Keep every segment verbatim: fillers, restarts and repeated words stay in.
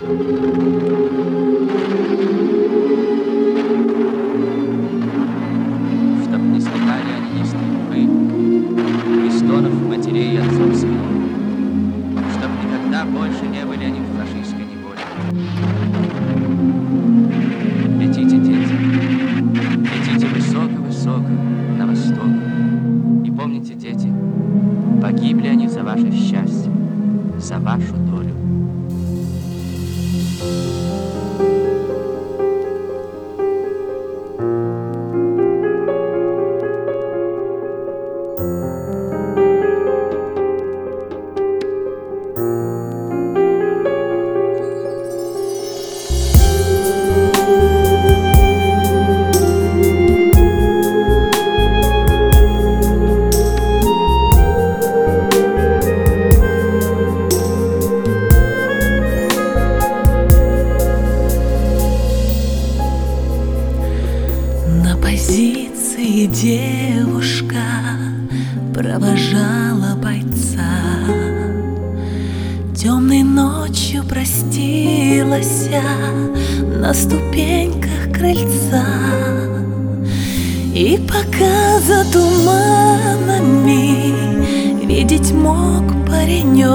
Чтоб не слыхали они ни стрельбы, ни стонов матерей и отцов своих, чтоб никогда больше не были они в фашистской неволе. Летите, дети, летите высоко-высоко на восток. И помните, дети, погибли они за ваше счастье, за вашу долю. На позиции девушка провожала бойца, темной ночью простилась на ступеньках крыльца. И пока за туманами видеть мог паренек,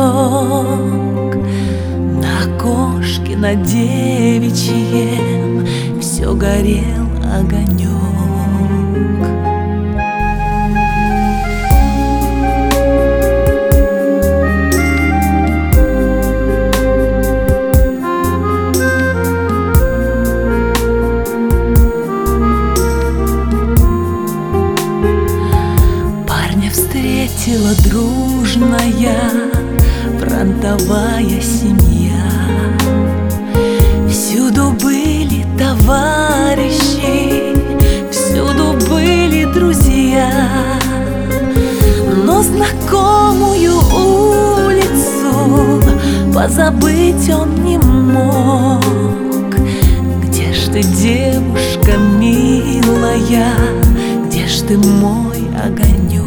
на окошке на девичьем все горел огонек. Парня встретила дружная фронтовая семья. Всюду были товарищи, всюду были друзья, но знакомую улицу позабыть он не мог. Где ж ты, девушка милая, где ж ты, мой огонек?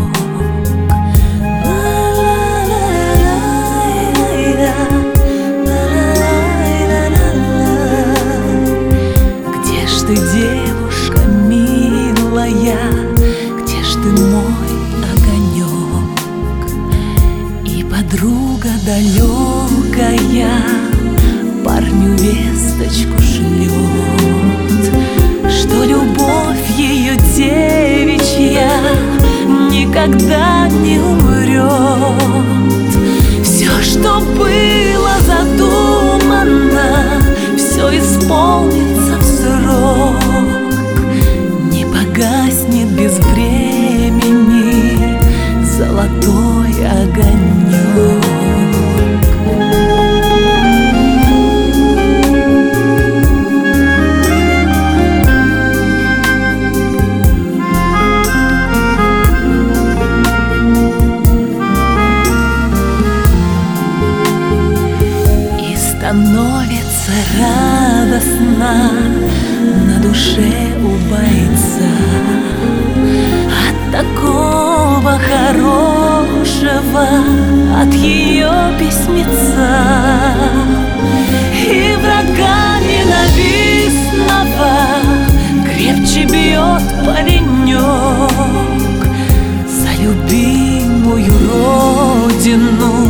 Ты, девушка милая, где ж ты, мой огонек? И подруга далекая парню весточку шлет, что любовь ее девичья никогда не умрет. Все, что было задумано, все исполнится в срок, не погаснет без времени золотой огонек. И становится радостно на душе у бойца от такого хорошего, от ее письмеца. И врага ненавистного крепче бьет паренек за любимую родину,